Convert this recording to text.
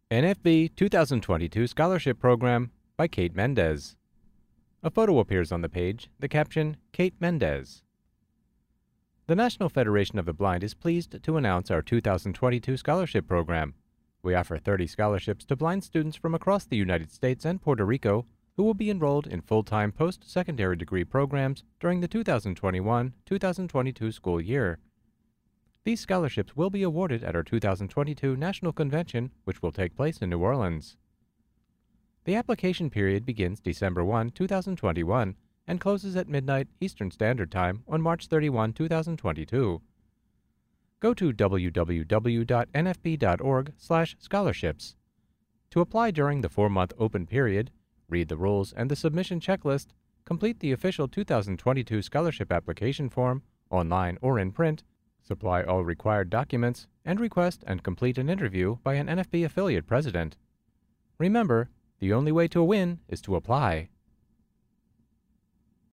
NFB 2022 Scholarship Program by Kate Mendez. A photo appears on the page, the caption, Kate Mendez. The National Federation of the Blind is pleased to announce our 2022 scholarship program. We offer 30 scholarships to blind students from across the United States and Puerto Rico who will be enrolled in full-time post-secondary degree programs during the 2021-2022 school year. These scholarships will be awarded at our 2022 National Convention, which will take place in New Orleans. The application period begins December 1, 2021, and closes at midnight Eastern Standard Time on March 31, 2022. Go to www.nfb.org/scholarships. To apply during the 4-month open period, read the rules and the submission checklist, complete the official 2022 scholarship application form, online or in print, supply all required documents, and request and complete an interview by an NFB affiliate president. Remember, the only way to win is to apply.